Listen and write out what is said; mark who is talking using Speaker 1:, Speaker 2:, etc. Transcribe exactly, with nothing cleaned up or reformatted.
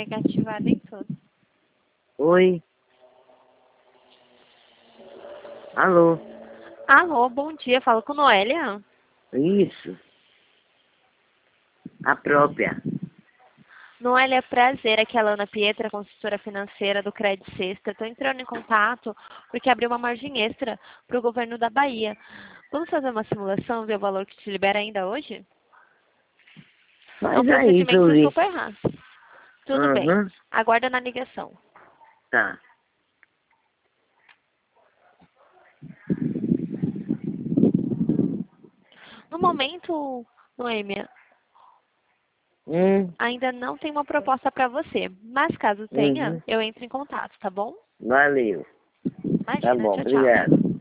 Speaker 1: negativado em tudo.
Speaker 2: Oi. Alô.
Speaker 1: Alô, bom dia. Falo com Noélia.
Speaker 2: Isso. A própria.
Speaker 1: Noélia, prazer. Aqui é a Lana Pietra, consultora financeira do Credit Sexta. Estou entrando em contato porque abriu uma margem extra para o governo da Bahia. Vamos fazer uma simulação, ver o valor que te libera ainda hoje? É um
Speaker 2: Faz aí,
Speaker 1: procedimento
Speaker 2: Jolie.
Speaker 1: super rápido. Tudo bem.
Speaker 2: Aham.
Speaker 1: Aguarda na ligação.
Speaker 2: Tá.
Speaker 1: No momento, Noêmia,
Speaker 2: Hum.
Speaker 1: ainda não tem uma proposta para você. Mas caso tenha,
Speaker 2: Uhum.
Speaker 1: eu entro em contato, tá bom?
Speaker 2: Valeu. Tá
Speaker 1: Imagina,
Speaker 2: bom,
Speaker 1: tchau, tchau.
Speaker 2: obrigado.